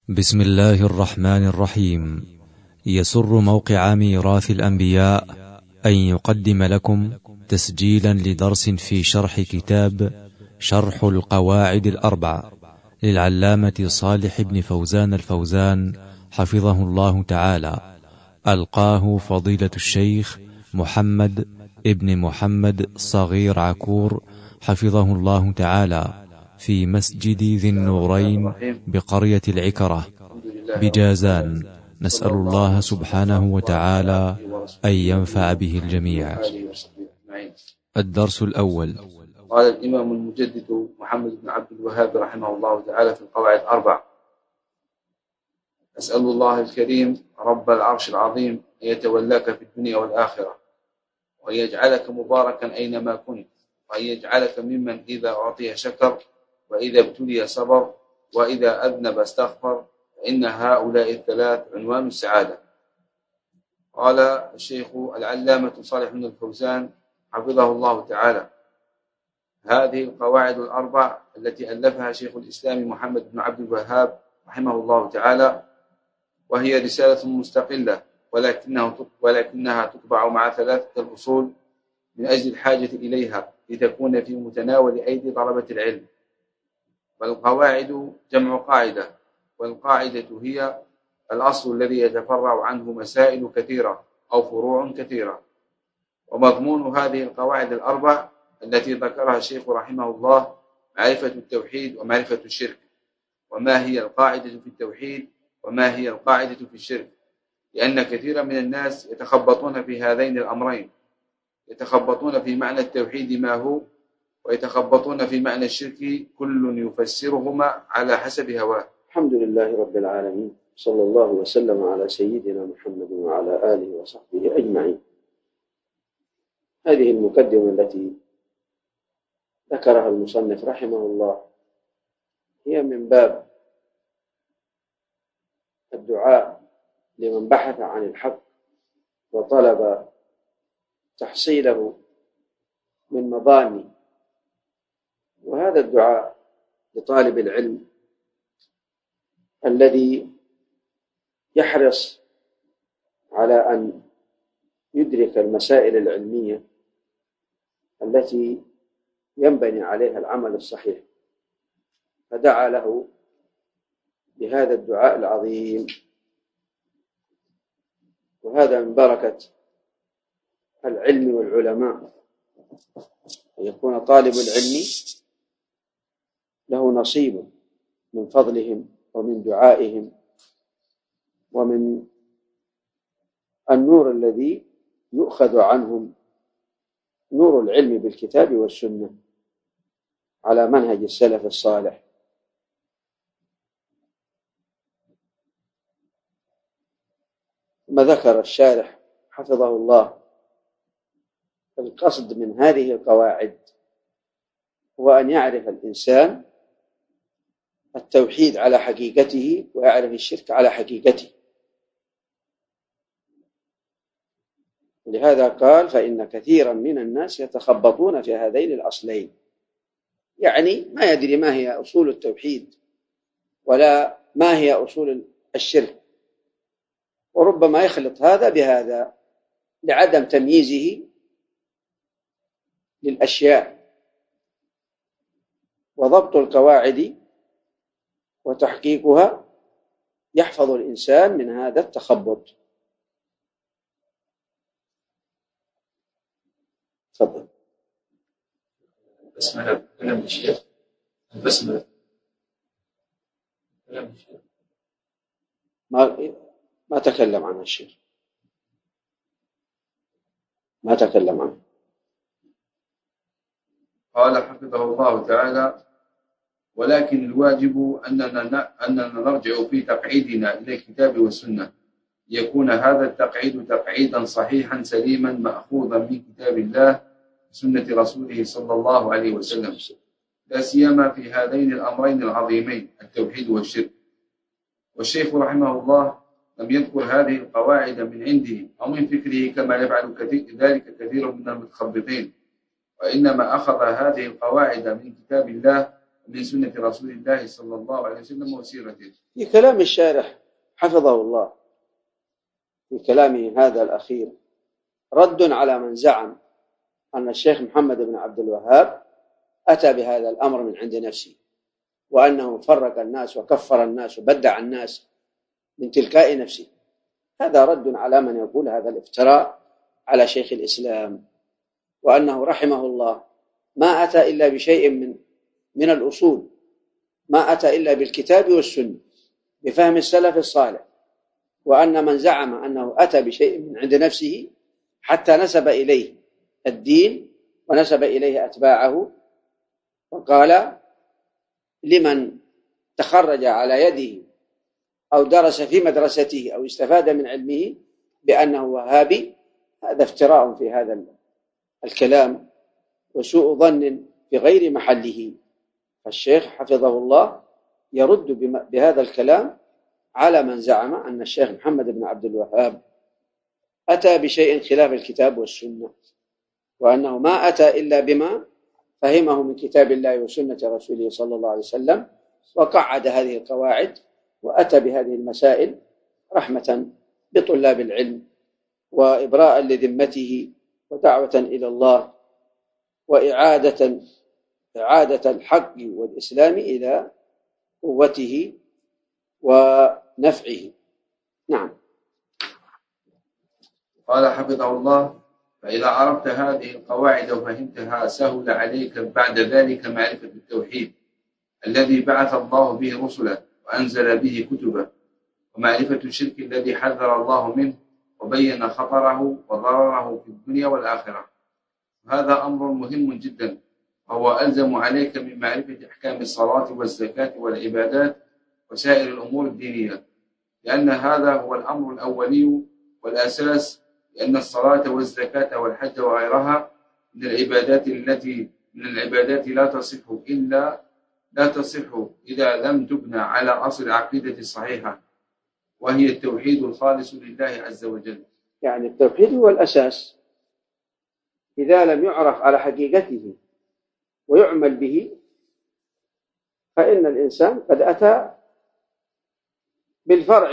بسم الله الرحمن الرحيم. يسر موقع ميراث الأنبياء أن يقدم لكم تسجيلا لدرس في شرح كتاب شرح القواعد الأربع للعلامة صالح بن فوزان الفوزان حفظه الله تعالى، ألقاه فضيلة الشيخ محمد ابن محمد صغير عكور حفظه الله تعالى في مسجد ذي النورين بقرية العكرة بجازان. نسأل الله سبحانه وتعالى أن ينفع به الجميع. الدرس الأول. قال الإمام المجدد محمد بن عبد الوهاب رحمه الله تعالى في القواعد الأربع: أسأل الله الكريم رب العرش العظيم أن يتولاك في الدنيا والآخرة، وأن يجعلك مباركا أينما كنت، وأن يجعلك ممن إذا أعطي شكر، وإذا ابتلي صبر، وإذا أذنب استغفر، فإن هؤلاء الثلاث عنوان السعادة. قال الشيخ العلامة صالح بن الفوزان حفظه الله تعالى: هذه القواعد الأربع التي ألفها شيخ الإسلام محمد بن عبد الوهاب رحمه الله تعالى، وهي رسالة مستقلة، ولكنها تطبع مع ثلاثة الأصول من أجل الحاجة إليها لتكون في متناول أيدي طلبة العلم. فالقواعد جمع قاعدة، والقاعدة هي الأصل الذي يتفرع عنه مسائل كثيرة أو فروع كثيرة. ومضمون هذه القواعد الأربع التي ذكرها الشيخ رحمه الله معرفة التوحيد ومعرفة الشرك، وما هي القاعدة في التوحيد وما هي القاعدة في الشرك، لأن كثيرا من الناس يتخبطون في هذين الأمرين، يتخبطون في معنى التوحيد ما هو، ويتخبطون في معنى الشرك، كل يفسرهما على حسب هواه. الحمد لله رب العالمين، صلى الله وسلم على سيدنا محمد وعلى آله وصحبه أجمعين. هذه المقدمة التي ذكرها المصنف رحمه الله هي من باب الدعاء لمن بحث عن الحق وطلب تحصيله من مظانه، وهذا الدعاء لطالب العلم الذي يحرص على أن يدرك المسائل العلمية التي ينبني عليها العمل الصحيح، فدعا له بهذا الدعاء العظيم. وهذا من بركة العلم والعلماء، أن يكون طالب العلم له نصيب من فضلهم ومن دعائهم ومن النور الذي يؤخذ عنهم، نور العلم بالكتاب والسنة على منهج السلف الصالح. ثم ذكر الشارح حفظه الله القصد من هذه القواعد هو أن يعرف الإنسان التوحيد على حقيقته ويعرف الشرك على حقيقته. لهذا قال: فإن كثيرا من الناس يتخبطون في هذين الأصلين، يعني ما يدري ما هي أصول التوحيد ولا ما هي أصول الشرك، وربما يخلط هذا بهذا لعدم تمييزه للأشياء. وضبط القواعد وتحقيقها يحفظ الإنسان من هذا التخبط. تفضل. البسملة كلام الشيخ، البسملة كلام الشيخ ما تكلم عنها الشيخ، ما تكلم عنه. قال حفظه الله تعالى: ولكن الواجب أننا نرجع في تقعيدنا إلى الكتاب والسنة، ليكون هذا التقعيد تقعيدا صحيحا سليما مأخوذا من كتاب الله وسنة رسوله صلى الله عليه وسلم، لا سيما في هذين الأمرين العظيمين التوحيد والشرك. والشيخ رحمه الله لم يذكر هذه القواعد من عنده أو من فكره كما يفعل ذلك كثير من المتخبطين، وإنما أخذ هذه القواعد من كتاب الله من سنة رسول الله صلى الله عليه وسلم وسيرته. في كلام الشارح حفظه الله في كلامه هذا الأخير رد على من زعم أن الشيخ محمد بن عبد الوهاب أتى بهذا الأمر من عند نفسه، وأنه فرق الناس وكفر الناس وبدع الناس من تلقاء نفسه. هذا رد على من يقول هذا الافتراء على شيخ الإسلام، وأنه رحمه الله ما أتى إلا بشيء من الأصول، ما أتى إلا بالكتاب والسنة بفهم السلف الصالح، وأن من زعم أنه أتى بشيء من عند نفسه حتى نسب إليه الدين ونسب إليه أتباعه، وقال لمن تخرج على يده أو درس في مدرسته أو استفاد من علمه بأنه وهابي، هذا افتراء في هذا الكلام وسوء ظن في غير محله. فالشيخ حفظه الله يرد بهذا الكلام على من زعم أن الشيخ محمد بن عبد الوهاب أتى بشيء خلاف الكتاب والسنة، وأنه ما أتى إلا بما فهمه من كتاب الله وسنة رسوله صلى الله عليه وسلم، وقعد هذه القواعد وأتى بهذه المسائل رحمة بطلاب العلم وإبراء لذمته ودعوة إلى الله وإعادة الحق والإسلام إلى قوته ونفعه. نعم. قال حفظه الله: فإذا عرفت هذه القواعد وفهمتها سهل عليك بعد ذلك معرفة التوحيد الذي بعث الله به رسله وأنزل به كتبه، ومعرفة الشرك الذي حذر الله منه وبين خطره وضرره في الدنيا والآخرة. هذا أمر مهم جدا، وهو ألزم عليك من معرفة أحكام الصلاة والزكاة والعبادات وسائر الأمور الدينية، لأن هذا هو الأمر الأولي والأساس، لأن الصلاة والزكاة والحج وغيرها من العبادات لا تصح إذا لم تبنى على أصل العقيدة الصحيحة، وهي التوحيد الخالص لله عز وجل. يعني التوحيد هو الأساس، إذا لم يعرف على حقيقته ويعمل به فإن الإنسان قد أتى بالفرع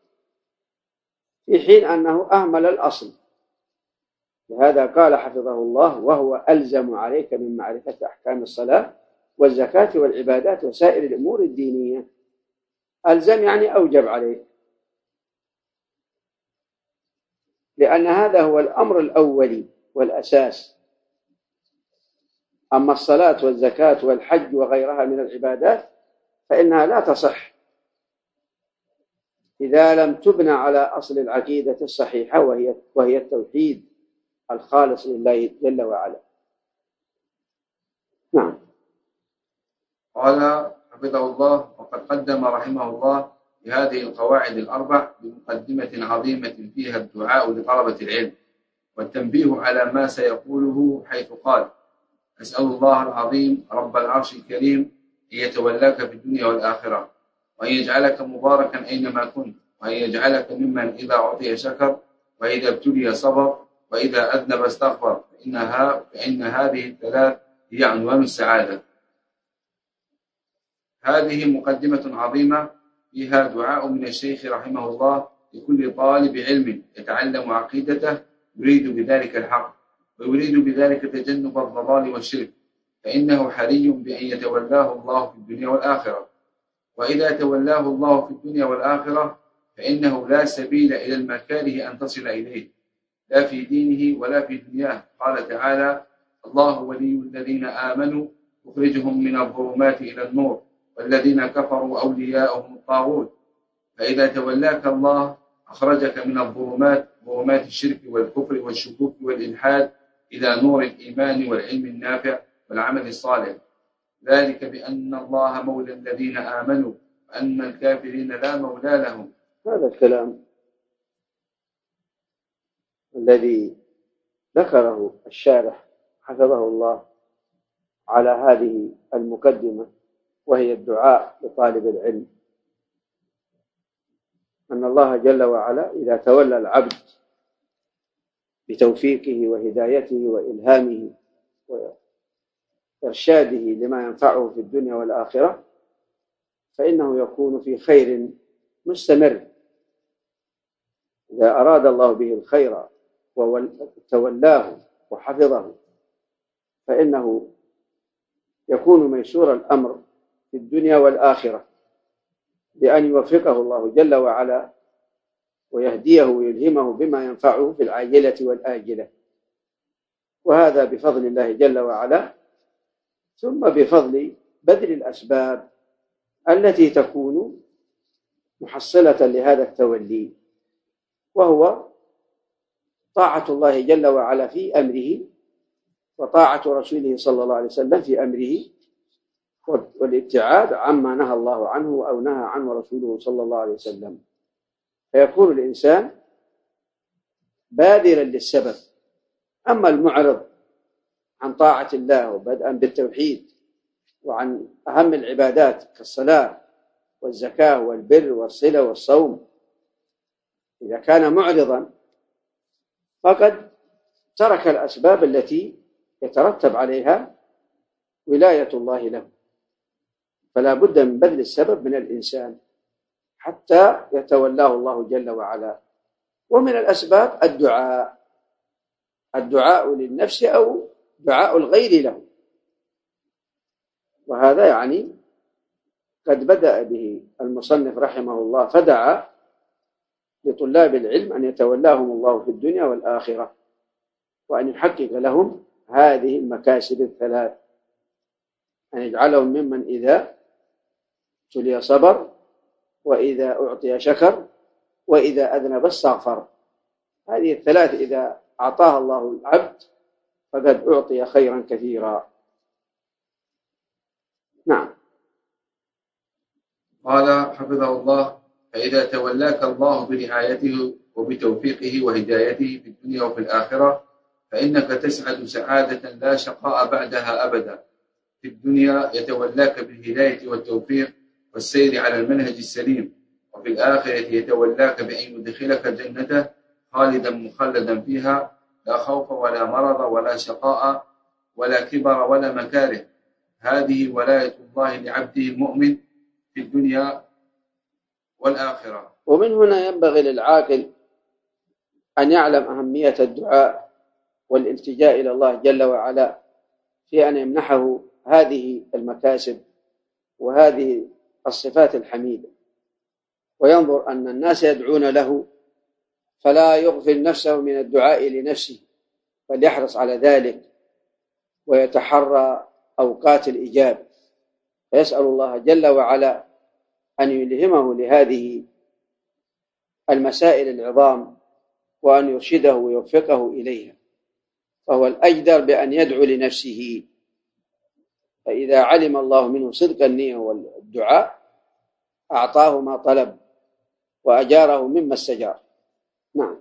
في حين أنه أهمل الأصل. لهذا قال حفظه الله: وهو ألزم عليك من معرفة أحكام الصلاة والزكاة والعبادات وسائر الأمور الدينية. ألزم يعني أوجب عليك، لأن هذا هو الأمر الأولي والأساس. أما الصلاة والزكاة والحج وغيرها من العبادات فإنها لا تصح إذا لم تبنى على أصل العقيدة الصحيحة، وهي التوحيد الخالص لله جل وعلا. نعم. قال حفظه الله: وقد قدم رحمه الله بهذه القواعد الأربع بمقدمة عظيمة فيها الدعاء لطلبة العلم والتنبيه على ما سيقوله، حيث قال: أسأل الله العظيم رب العرش الكريم أن يتولاك في الدنيا والآخرة، وأن يجعلك مباركا أينما كنت، وأن يجعلك ممن إذا أعطي شكر، وإذا ابتلي صبر، وإذا أذنب استغفر، فإن هذه الثلاث هي عنوان السعادة. هذه مقدمة عظيمة فيها دعاء من الشيخ رحمه الله لكل طالب علم يتعلم عقيدته يريد بذلك الحق ويريد بذلك تجنب الضلال والشرك، فإنه حري بأن يتولاه الله في الدنيا والآخرة. وإذا تولاه الله في الدنيا والآخرة فإنه لا سبيل إلى المكاره أن تصل إليه، لا في دينه ولا في دنياه. قال تعالى: الله ولي الذين آمنوا يخرجهم من الظلمات إلى النور، والذين كفروا أولياؤهم الطاغوت. فإذا تولاك الله أخرجك من الظلمات، ظلمات الشرك والكفر والشكوك والإلحاد، إلى نور الإيمان والعلم النافع والعمل الصالح، ذلك بأن الله مولى الذين آمنوا وأن الكافرين لا مولى لهم. هذا الكلام الذي ذكره الشارح حفظه الله على هذه المقدمة، وهي الدعاء لطالب العلم، أن الله جل وعلا إذا تولى العبد بتوفيقه وهدايته وإلهامه إرشاده لما ينفعه في الدنيا والآخرة فإنه يكون في خير مستمر. إذا أراد الله به الخير وتولاه وحفظه فإنه يكون ميسور الأمر في الدنيا والآخرة بأن يوفقه الله جل وعلا ويهديه ويلهمه بما ينفعه في العاجلة والآجلة، وهذا بفضل الله جل وعلا، ثم بفضل بذل الأسباب التي تكون محصلة لهذا التولي، وهو طاعة الله جل وعلا في أمره وطاعة رسوله صلى الله عليه وسلم في أمره والابتعاد عما نهى الله عنه أو نهى عنه رسوله صلى الله عليه وسلم، فيكون الإنسان بادرا للسبب. أما المعرض عن طاعة الله وبدءا بالتوحيد وعن أهم العبادات كالصلاة والزكاة والبر والصلة والصوم، إذا كان معرضا فقد ترك الأسباب التي يترتب عليها ولاية الله له، فلا بد من بذل السبب من الإنسان حتى يتولاه الله جل وعلا. ومن الأسباب الدعاء للنفس أو دعاء الغير له، وهذا يعني قد بدأ به المصنف رحمه الله، فدعا لطلاب العلم أن يتولاهم الله في الدنيا والآخرة وأن يحقق لهم هذه المكاسب الثلاث، أن يجعلهم ممن إذا ابتلي صبر، وإذا أعطي شكر، وإذا أذنب استغفر. هذه الثلاث إذا أعطاها الله العبد فقد أعطي خيرا كثيرا. نعم. قال حفظه الله: فإذا تولاك الله برعايته وبتوفيقه وهدايته في الدنيا وفي الآخرة فإنك تسعد سعادة لا شقاء بعدها أبدا. في الدنيا يتولاك بالهداية والتوفيق والسير على المنهج السليم، وفي الآخرة يتولاك بأن يدخلك جنته خالدا مخلدا فيها، لا خوف ولا مرض ولا شقاء ولا كبر ولا مكاره. هذه ولاية الله لعبده المؤمن في الدنيا والآخرة. ومن هنا ينبغي للعاقل أن يعلم أهمية الدعاء والالتجاء إلى الله جل وعلا في أن يمنحه هذه المكاسب وهذه الصفات الحميدة، وينظر أن الناس يدعون له فلا يغفل نفسه من الدعاء لنفسه، بل يحرص على ذلك ويتحرى أوقات الإجابة، فيسأل الله جل وعلا أن يلهمه لهذه المسائل العظام وأن يرشده ويوفقه إليها، فهو الأجدر بأن يدعو لنفسه. فإذا علم الله منه صدق النية والدعاء أعطاه ما طلب وأجاره مما استجار. نعم.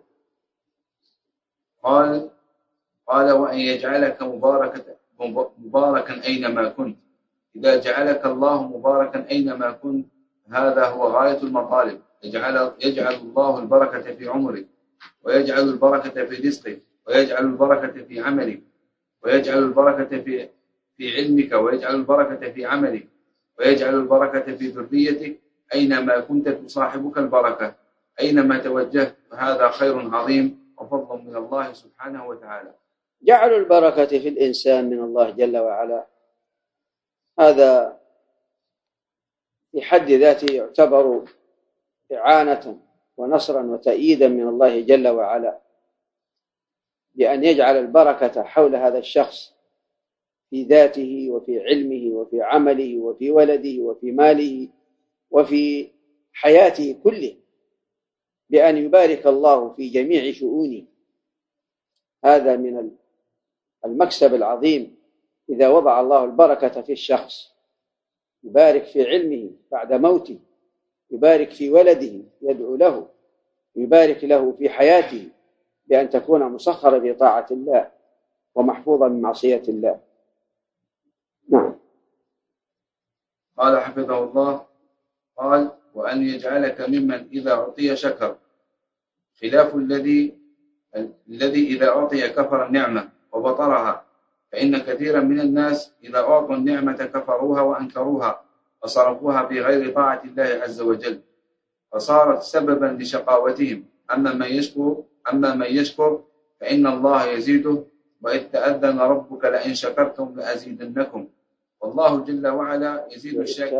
قال وأن يجعلك مباركا أينما كنت. إذا جعلك الله مباركا أينما كنت هذا هو غاية المطالب. يجعل الله البركة في عمرك، ويجعل البركة في رزقك، ويجعل البركة في عملك، ويجعل البركة في علمك، ويجعل البركة في عملك، ويجعل البركة في ذريتك. أينما كنت تصاحبك البركة، أينما توجهت، فهذا خير عظيم وفضل من الله سبحانه وتعالى. جعل البركة في الإنسان من الله جل وعلا هذا في حد ذاته يعتبر إعانة ونصرا وتأييدا من الله جل وعلا، بأن يجعل البركة حول هذا الشخص في ذاته وفي علمه وفي عمله وفي ولده وفي ماله وفي حياته كله، بأن يبارك الله في جميع شؤونه. هذا من المكسب العظيم إذا وضع الله البركة في الشخص، يبارك في علمه بعد موته، يبارك في ولده يدعو له، يبارك له في حياته بأن تكون مسخرة بطاعة الله ومحفوظة من معصية الله. نعم. قال حفظه الله: قال وأن يجعلك ممن إذا أعطي شكر، خلاف الذي إذا أعطي كفر النعمة وبطرها، فإن كثيرا من الناس إذا أعطوا النعمة كفروها وأنكروها وصرفوها في غير طاعة الله عز وجل، فصارت سببا لشقاوتهم. أما من يشكر فإن الله يزيده، وإذ تأذن ربك لئن شكرتم لأزيدنكم. والله جل وعلا يزيد الشاكرين.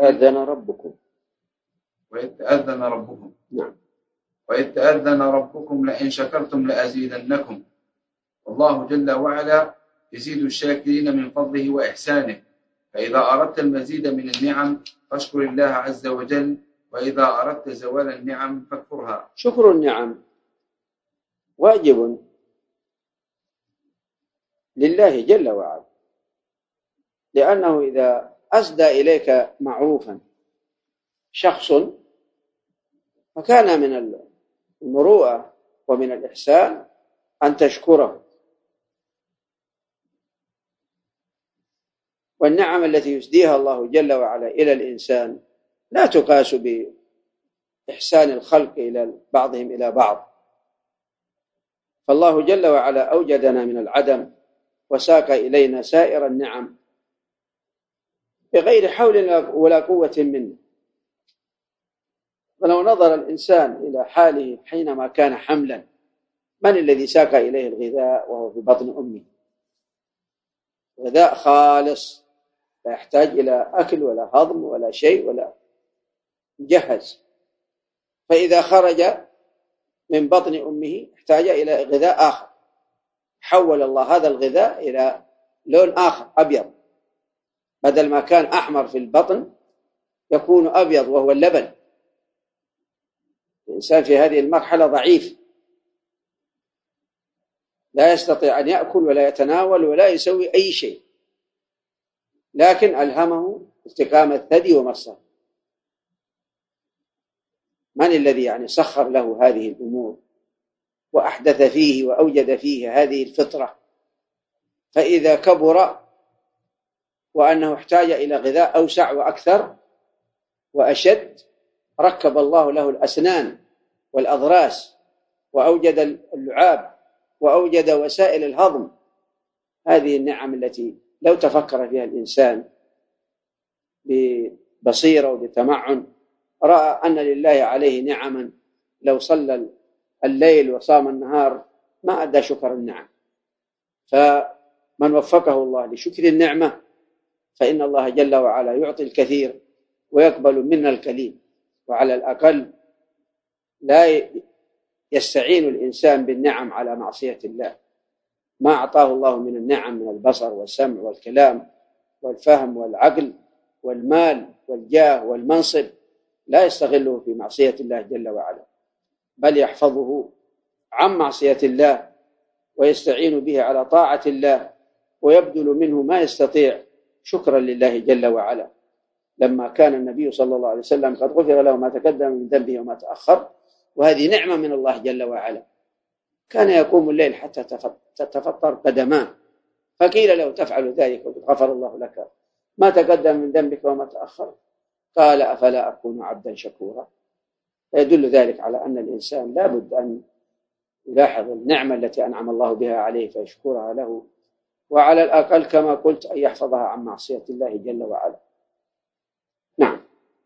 وإذ تأذن ربكم نعم. وإذ تأذن ربكم لئن شكرتم لأزيدنكم. والله جل وعلا يزيد الشاكرين من فضله وإحسانه. فإذا أردت المزيد من النعم فاشكر الله عز وجل، وإذا أردت زوال النعم فاكفرها. شكر النعم واجب لله جل وعلا، لأنه إذا أسدى إليك معروفا شخص فكان من المروءة ومن الإحسان أن تشكره. والنعم التي يسديها الله جل وعلا إلى الإنسان لا تقاس بإحسان الخلق إلى بعضهم إلى بعض. فالله جل وعلا أوجدنا من العدم وساق إلينا سائر النعم بغير حول ولا قوة منه. فلو نظر الإنسان إلى حاله حينما كان حملا، من الذي ساق إليه الغذاء وهو في بطن أمه؟ غذاء خالص لا يحتاج إلى أكل ولا هضم ولا شيء ولا مجهز. فإذا خرج من بطن أمه احتاج إلى غذاء آخر، حول الله هذا الغذاء إلى لون آخر أبيض، بدل ما كان أحمر في البطن يكون أبيض وهو اللبن. الإنسان في هذه المرحلة ضعيف، لا يستطيع أن يأكل ولا يتناول ولا يسوي أي شيء، لكن ألهمه استقامة الثدي ومصه. من الذي سخر له هذه الأمور وأحدث فيه وأوجد فيه هذه الفطرة؟ فإذا كبر وأنه احتاج إلى غذاء أوسع وأكثر وأشد، ركب الله له الأسنان والأضراس وأوجد اللعاب وأوجد وسائل الهضم. هذه النعم التي لو تفكر فيها الإنسان ببصيرة وبتمعن رأى أن لله عليه نعما، لو صلى الليل وصام النهار ما أدى شكر النعم. فمن وفقه الله لشكر النعمة فإن الله جل وعلا يعطي الكثير ويقبل منا القليل. وعلى الأقل لا يستعين الإنسان بالنعم على معصية الله. ما أعطاه الله من النعم من البصر والسمع والكلام والفهم والعقل والمال والجاه والمنصب لا يستغله في معصية الله جل وعلا، بل يحفظه عن معصية الله ويستعين به على طاعة الله، ويبذل منه ما يستطيع شكرا لله جل وعلا. لما كان النبي صلى الله عليه وسلم قد غفر له ما تقدم من ذنبه وما تأخر، وهذه نعمة من الله جل وعلا، كان يقوم الليل حتى تتفطر قدماه، فقيل له تفعل ذلك غفر الله لك ما تقدم من ذنبك وما تأخر؟ قال أفلا أكون عبدا شكورا. فيدل ذلك على أن الإنسان لا بد أن يلاحظ النعمة التي أنعم الله بها عليه فيشكرها له، وعلى الأقل كما قلت أن يحفظها عن معصية الله جل وعلا. نعم.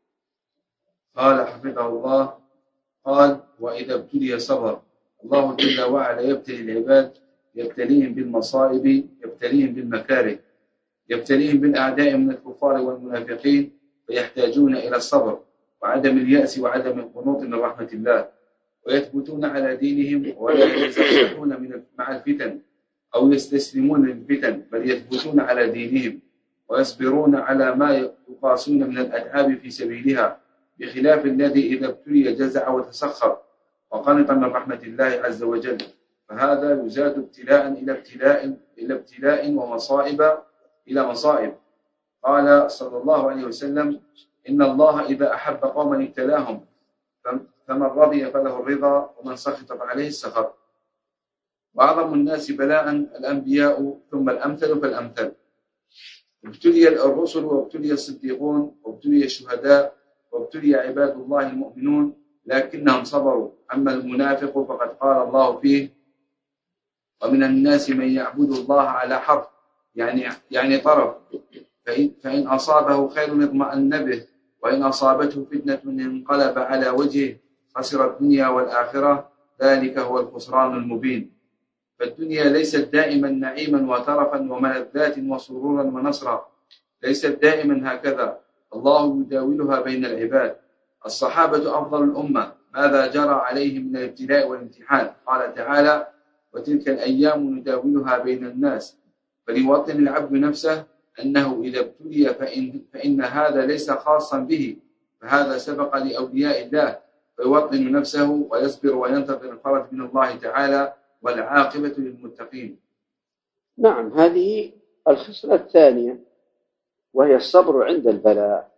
قال حفظه الله: قال: وإذا ابتلي صبر. الله جل وعلا يبتلي العباد، يبتليهم بالمصائب، يبتليهم بالمكاره، يبتليهم بالأعداء من الكفار والمنافقين، فيحتاجون إلى الصبر وعدم اليأس وعدم القنوط من رحمة الله، ويثبتون على دينهم ولا يتزحزحون مع الفتن أو يستسلمون للفتن، بل يثبتون على دينهم ويصبرون على ما يقاسون من الأتعاب في سبيلها، بخلاف الذي إذا ابتلي جزع وتسخر وقنط من رحمة الله عز وجل. فهذا يزاد ابتلاء إلى ابتلاء ومصائب إلى مصائب. قال صلى الله عليه وسلم: إن الله إذا أحب قوما ابتلاهم، فمن رضي فله الرضا ومن سخط فعليه السخط. وأعظم الناس بلاء الأنبياء ثم الأمثل فالأمثل. ابتلي الرسل وابتلي الصديقون وابتلي الشهداء وابتلي عباد الله المؤمنون لكنهم صبروا. أما المنافق فقد قال الله فيه: ومن الناس من يعبد الله على حرف يعني طرف، فإن أصابه خير اطمأن به، وإن أصابته فتنة انقلب على وجهه، خسر الدنيا والآخرة، ذلك هو الخسران المبين. فالدنيا ليست دائما نعيما وترفا وملذات وسرورا ونصرا، ليست دائما هكذا، الله يداولها بين العباد. الصحابة أفضل الأمة، ماذا جرى عليهم من الابتلاء والامتحان؟ قال تعالى: وتلك الأيام نداولها بين الناس. فليوطن العبد نفسه أنه إذا ابتلي فإن هذا ليس خاصا به، فهذا سبق لأولياء الله، فيوطن نفسه ويصبر وينتظر الفرج من الله تعالى، والعاقبة للمتقين. نعم، هذه الخصلة الثانية، وهي الصبر عند البلاء.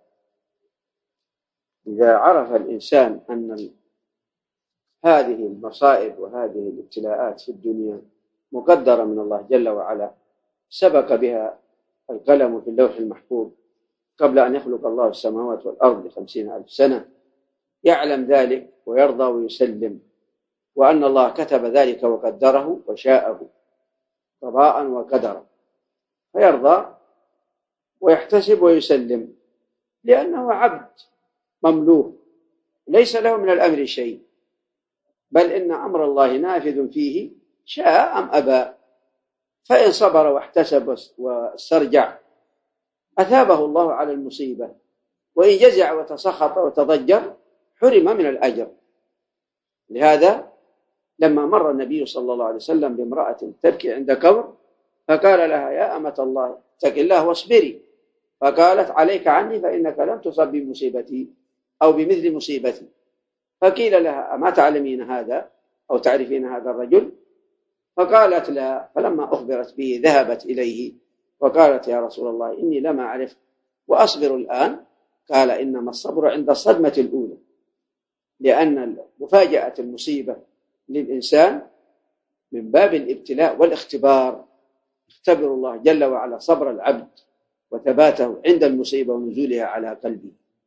إذا عرف الإنسان أن هذه المصائب وهذه الابتلاءات في الدنيا مقدرة من الله جل وعلا، سبق بها القلم في اللوح المحفوظ قبل أن يخلق الله السماوات والأرض ب50,000 سنة، يعلم ذلك ويرضى ويسلم، وأن الله كتب ذلك وقدره وشاءه قضاء وقدرا، فيرضى ويحتسب ويسلم، لأنه عبد مملوك ليس له من الأمر شيء، بل إن أمر الله نافذ فيه شاء أم أبى. فإن صبر واحتسب واسترجع أثابه الله على المصيبة، وإن جزع وتسخط وتضجر حرم من الأجر. لهذا لما مر النبي صلى الله عليه وسلم بامرأة تبكي عند قبر، فقال لها: يا أمة الله اتق الله واصبري. فقالت: عليك عني، فإنك لم تصب بمصيبتي أو بمثل مصيبتي. فقيل لها: أما تعلمين هذا أو تعرفين هذا الرجل؟ فقالت: لا. فلما أخبرت به ذهبت إليه وقالت: يا رسول الله إني لم أعرف وأصبر الآن. قال: إنما الصبر عند الصدمة الأولى، لأن مفاجأة المصيبة للإنسان من باب الابتلاء والاختبار، يختبر الله جل وعلا صبر العبد وثباته عند المصيبة ونزولها على قلبه،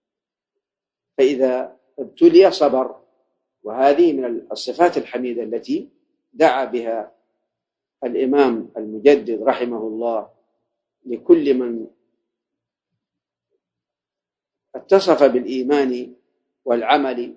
فإذا ابتلي صبر. وهذه من الصفات الحميدة التي دعا بها الإمام المجدد رحمه الله لكل من اتصف بالإيمان والعمل،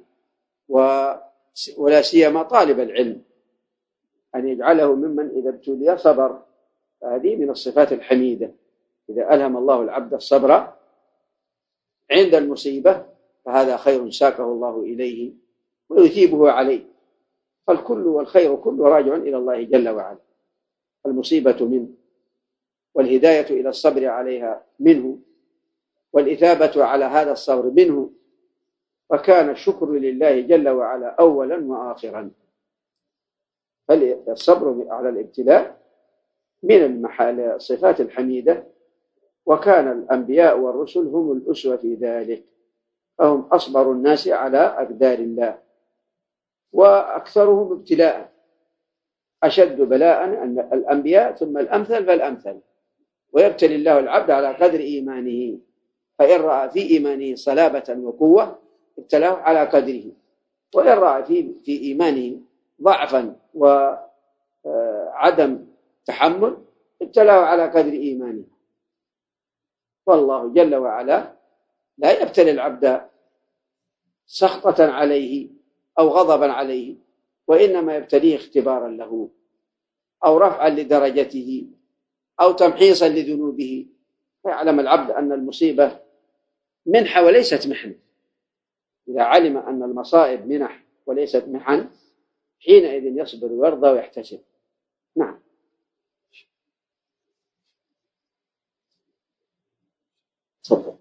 ولا سيما طالب العلم، أن يجعله ممن إذا ابتلي صبر. هذه من الصفات الحميدة، إذا ألهم الله العبد الصبر عند المصيبة فهذا خير ساقه الله إليه ويثيبه عليه. فالكل والخير كله راجع إلى الله جل وعلا. المصيبة منه، والهداية إلى الصبر عليها منه، والإثابة على هذا الصبر منه، وكان الشكر لله جل وعلا أولا وآخرا. فالصبر على الابتلاء من الصفات الحميدة، وكان الأنبياء والرسل هم الأسوة في ذلك، فهم أصبر الناس على أقدار الله وأكثرهم ابتلاء. أشد بلاء أن الأنبياء، ثم الأمثل فالأمثل، ويبتلي الله العبد على قدر إيمانه، فإن رأى في إيمانه صلابة وقوة ابتلاه على قدره، وإن رأى في إيمانه ضعفا وعدم تحمل ابتلاه على قدر إيمانه. والله جل وعلا لا يبتلي العبد سخطة عليه أو غضبا عليه، وإنما يبتليه اختبارا له، أو رفعا لدرجته، أو تمحيصا لذنوبه، فيعلم العبد أن المصيبة منحة وليست محنة. إذا علم أن المصائب منح وليست محن، حينئذ يصبر ويرضى ويحتسب. نعم. صدق.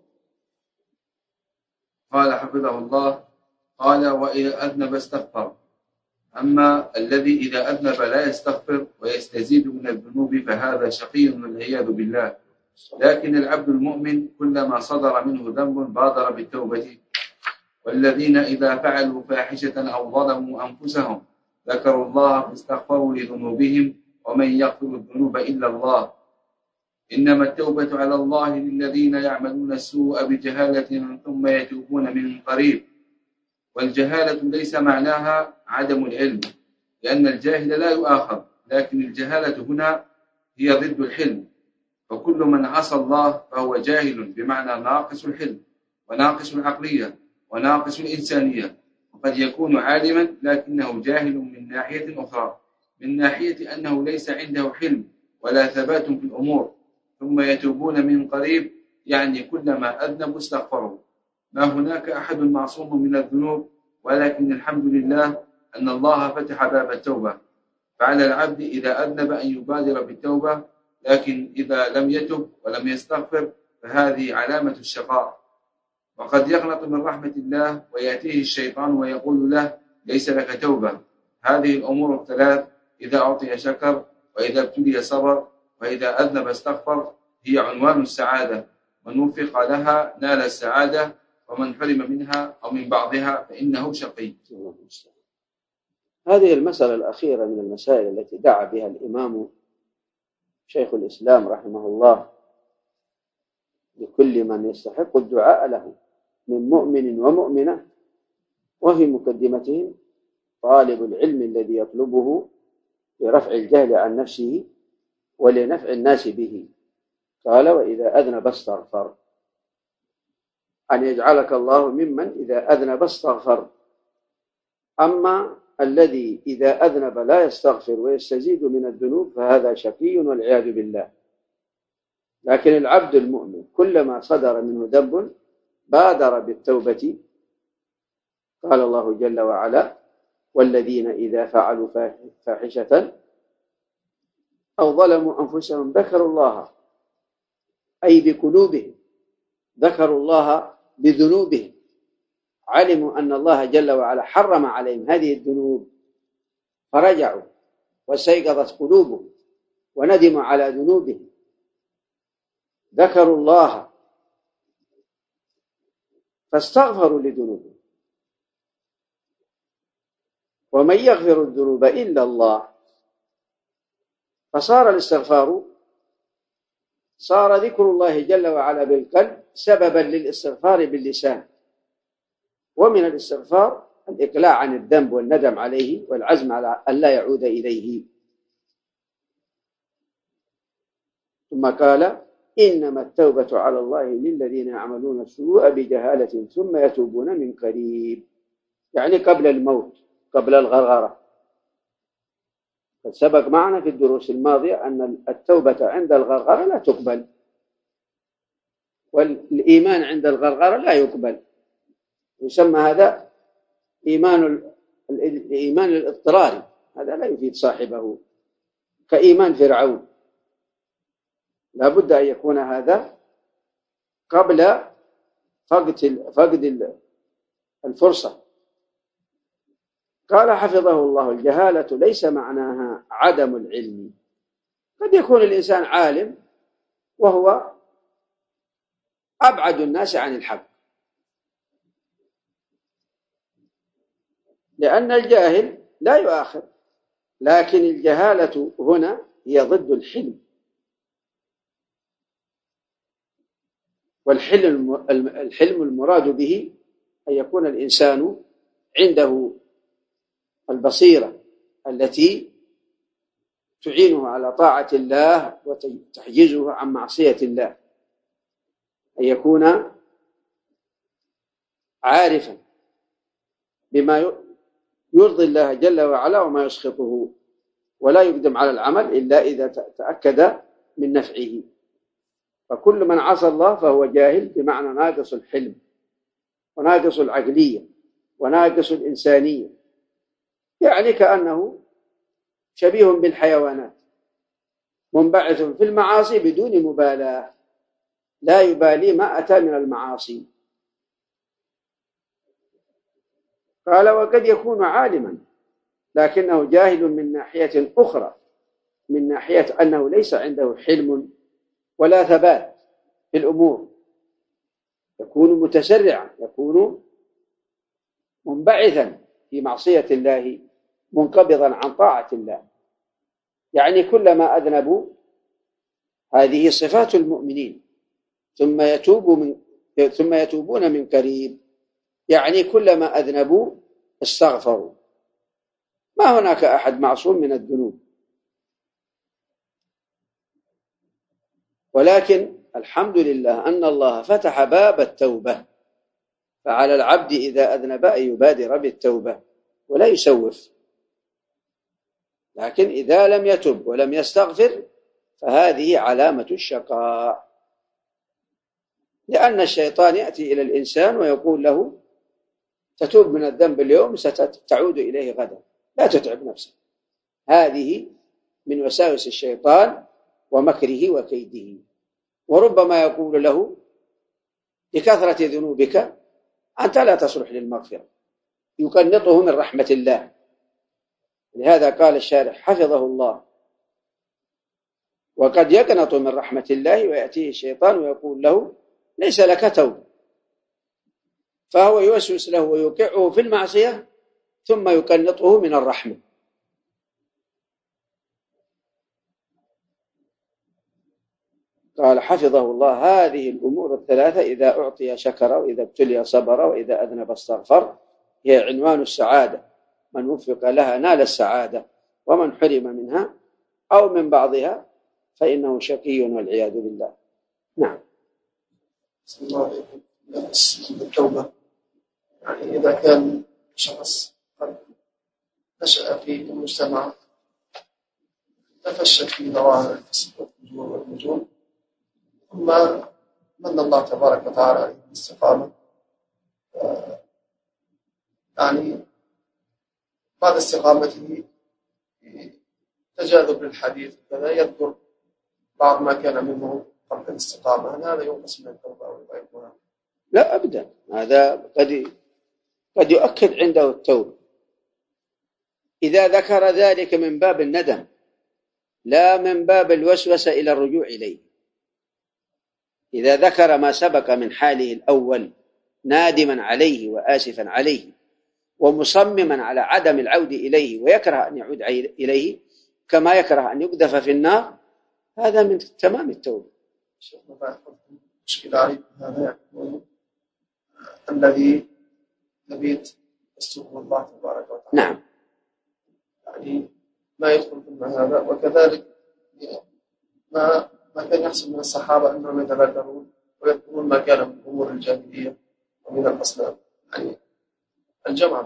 قال حفظه الله: قال: وإذا أذنب استغفر. أما الذي إذا أذنب لا يستغفر ويستزيد من الذنوب فهذا شقي والعياذ بالله. لكن العبد المؤمن كلما صدر منه ذنب بادر بالتوبة. والذين إذا فعلوا فاحشة أو ظلموا أنفسهم ذكروا الله فاستغفروا لذنوبهم ومن يغفر الذنوب إلا الله. إنما التوبة على الله للذين يعملون السوء بجهالة ثم يتوبون من قريب. والجهالة ليس معناها عدم العلم، لأن الجاهل لا يؤاخذ، لكن الجهالة هنا هي ضد الحلم. فكل من عصى الله فهو جاهل بمعنى ناقص الحلم وناقص العقلية وناقص الإنسانية، وقد يكون عالما لكنه جاهل من ناحية أخرى، من ناحية أنه ليس عنده حلم ولا ثبات في الأمور، ثم يتوبون من قريب، يعني كلما أذنبوا استغفروا. ما هناك أحد معصوم من الذنوب، ولكن الحمد لله أن الله فتح باب التوبة، فعلى العبد إذا أذنب أن يبادر بالتوبة، لكن إذا لم يتب ولم يستغفر فهذه علامة الشقاء. وقد يغلط من رحمة الله ويأتيه الشيطان ويقول له ليس لك توبة. هذه الأمور الثلاث، إذا أعطي شكر، وإذا ابتلي صبر، وإذا أذنب استغفر، هي عنوان السعادة. من وفق لها نال السعادة، ومن حرم منها أو من بعضها فإنه شقي. هذه المسألة الأخيرة من المسائل التي دعا بها الإمام شيخ الإسلام رحمه الله لكل من يستحق الدعاء له من مؤمن ومؤمنة، وفي مقدمتهم طالب العلم الذي يطلبه لرفع الجهل عن نفسه ولنفع الناس به. قال وإذا أذنب استغفر، أن يجعلك الله ممن إذا أذنب استغفر. أما الذي إذا أذنب لا يستغفر ويستزيد من الذنوب فهذا شقي والعياذ بالله. لكن العبد المؤمن كلما صدر منه ذنب بادر بالتوبة. قال الله جل وعلا والذين إذا فعلوا فاحشة أو ظلموا أنفسهم ذكروا الله، أي بقلوبهم، ذكروا الله بذنوبهم، علموا أن الله جل وعلا حرم عليهم هذه الذنوب فرجعوا واستيقظت قلوبهم وندموا على ذنوبهم، ذكروا الله فاستغفروا لذنوبهم. ومن يغفر الذنوب إلا الله، فصار الاستغفار، صار ذكر الله جل وعلا بالقلب سببا للاستغفار باللسان. ومن الاستغفار الإقلاع عن الذنب والندم عليه والعزم على أن لا يعود إليه. ثم قال إنما التوبة على الله للذين يعملون السوء بجهالة ثم يتوبون من قريب، يعني قبل الموت، قبل الغرغرة. قد سبق معنا في الدروس الماضية أن التوبة عند الغرغرة لا تقبل، والإيمان عند الغرغرة لا يقبل. يسمى هذا الإيمان الاضطراري، هذا لا يفيد صاحبه، كإيمان فرعون. لا بد أن يكون هذا قبل فقد الفرصة. قال حفظه الله الجهالة ليس معناها عدم العلم. قد يكون الإنسان عالم وهو أبعد الناس عن الحق، لأن الجاهل لا يؤاخذ، لكن الجهالة هنا هي ضد الحلم. والحلم المراد به أن يكون الإنسان عنده البصيرة التي تعينه على طاعة الله وتحجزه عن معصية الله، أن يكون عارفا بما يرضي الله جل وعلا وما يسخطه، ولا يقدم على العمل إلا إذا تأكد من نفعه. فكل من عصى الله فهو جاهل بمعنى ناقص الحلم وناقص العقلية وناقص الإنسانية، يعني كأنه شبيه بالحيوانات منبعث في المعاصي بدون مبالاة، لا يبالي ما أتى من المعاصي. قال وقد يكون عالما لكنه جاهل من ناحية أخرى، من ناحية أنه ليس عنده حلم ولا ثبات في الأمور، يكون متسرعا، يكون منبعثا في معصية الله، منقبضا عن طاعة الله. يعني كلما أذنبوا، هذه صفات المؤمنين، ثم يتوبون من قريب، يعني كلما أذنبوا استغفروا. ما هناك أحد معصوم من الذنوب، ولكن الحمد لله أن الله فتح باب التوبة، فعلى العبد إذا أذنب أن يبادر بالتوبة ولا يسوف. لكن إذا لم يتب ولم يستغفر فهذه علامة الشقاء، لأن الشيطان يأتي إلى الإنسان ويقول له تتوب من الذنب اليوم ستعود إليه غدا، لا تتعب نفسك. هذه من وساوس الشيطان ومكره وكيده. وربما يقول له لكثرة ذنوبك أنت لا تصلح للمغفرة، يقنطه من رحمة الله. لهذا قال الشارح حفظه الله: وقد يقنط من رحمة الله ويأتيه الشيطان ويقول له ليس لك توبة، فهو يوسوس له ويوقعه في المعصية ثم يقنطه من الرحمة. قال حفظه الله: هذه الأمور الثلاثة إذا أعطي شكر، وإذا ابتلي صبر، وإذا أذنب استغفر، هي عنوان السعادة. من وفق لها نال السعادة، ومن حرم منها أو من بعضها فإنه شقي والعياذ بالله. نعم. بسم الله عليكم. التوبة يعني إذا كان شخص قد نشأ في المجتمع تفشت في ظواهر الفسق والفجور والنجوم، ثم من الله تبارك وتعالى عليه بالاستقامة، يعني بعد استقامته تجاذب للحديث كذا يذكر بعض ما كان منه قبل الاستقامة، هل هذا ينقص من التوبة أو يضعفها؟ لا أبدا، هذا قد يؤكد عنده التوبة إذا ذكر ذلك من باب الندم، لا من باب الوسوسة إلى الرجوع إليه. إذا ذكر ما سبق من حاله الأول نادما عليه وآسفا عليه ومصمما على عدم العود إليه ويكره أن يعود إليه كما يكره أن يقذف في النار، هذا من تمام التوبة. مشكلة عليكم هذا يعني الذي نبيت استغفر الله تبارك وتعالى. نعم. يعني ما يدخل في هذا، وكذلك ما كان يحصل من الصحابة أنهم يتبادرون ويذكرون ما كان من أمور الجاهلية ومن الأصنام، يعني الجمع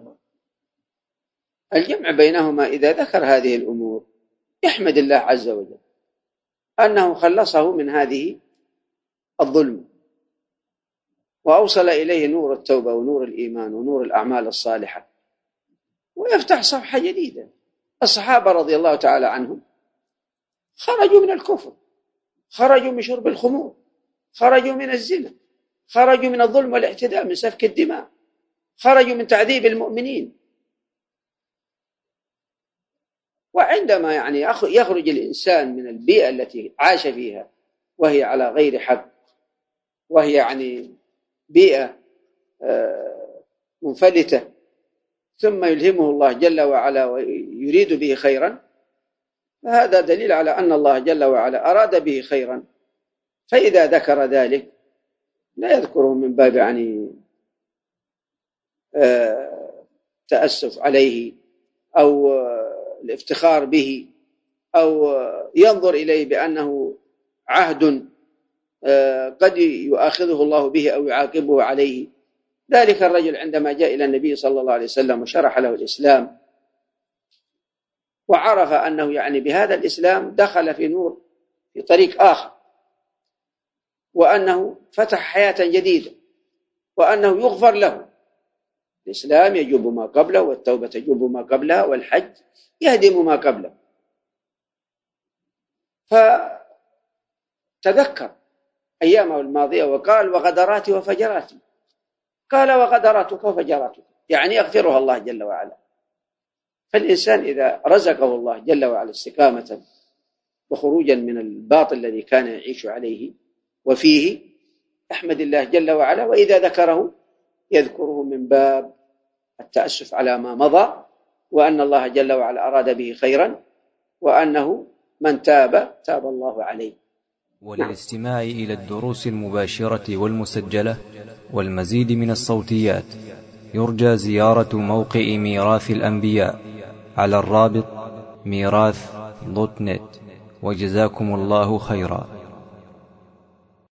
بينهما إذا ذكر هذه الأمور يحمد الله عز وجل أنه خلصه من هذه الظلم وأوصل إليه نور التوبة ونور الإيمان ونور الأعمال الصالحة، ويفتح صفحة جديدة. الصحابة رضي الله تعالى عنهم خرجوا من الكفر، خرجوا من شرب الخمور، خرجوا من الزنا، خرجوا من الظلم والاعتداء، من سفك الدماء، خرجوا من تعذيب المؤمنين. وعندما يعني يخرج الإنسان من البيئة التي عاش فيها وهي على غير حق، وهي يعني بيئة منفلتة، ثم يلهمه الله جل وعلا ويريد به خيرا، فهذا دليل على أن الله جل وعلا أراد به خيرا. فإذا ذكر ذلك لا يذكره من باب يعني تأسف عليه أو الافتخار به أو ينظر إليه بأنه عهد قد يؤاخذه الله به أو يعاقبه عليه. ذلك الرجل عندما جاء إلى النبي صلى الله عليه وسلم وشرح له الإسلام وعرف أنه يعني بهذا الإسلام دخل في نور في طريق آخر، وأنه فتح حياة جديدة، وأنه يغفر له. الإسلام يجب ما قبله، والتوبة تجب ما قبلها، والحج يهدم ما قبله. فتذكر أيامه الماضية وقال وغدراتي وفجراتي، قال وغدراتك وفجراتك يعني يغفرها الله جل وعلا. فالإنسان إذا رزقه الله جل وعلا استقامة وخروجا من الباطل الذي كان يعيش عليه وفيه، أحمد الله جل وعلا، وإذا ذكره يذكره من باب التأسف على ما مضى، وأن الله جل وعلا أراد به خيرا، وأنه من تاب تاب الله عليه. وللاستماع إلى الدروس المباشرة والمسجلة والمزيد من الصوتيات يرجى زيارة موقع ميراث الأنبياء على الرابط ميراث.net. وجزاكم الله خيرا.